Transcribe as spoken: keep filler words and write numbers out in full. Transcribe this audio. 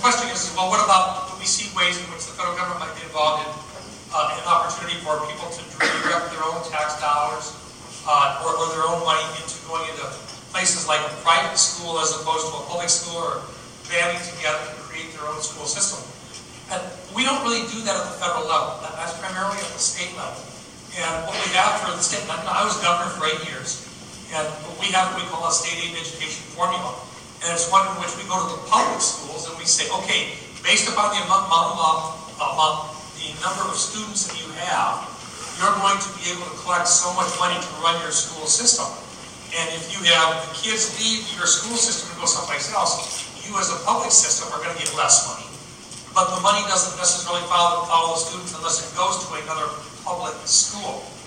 question is, well, what about, do we see ways in which the federal government might be involved in uh, an opportunity for people to redirect their own tax dollars uh, or, or their own money into going into places like a private school as opposed to a public school, or banding together to create their own school system? And we don't really do that at the federal level. That's primarily at the state level. And what we have for the state, I was governor for eight years, and we have what we call a state aid education formula. And it's one in which we go to the public schools and we say, okay, based upon the amount, amount, amount the number of students that you have, you're going to be able to collect so much money to run your school system. And if you have the kids leave your school system and go someplace else, you as a public system are going to get less money. But the money doesn't necessarily follow, follow the students unless it goes to another public school.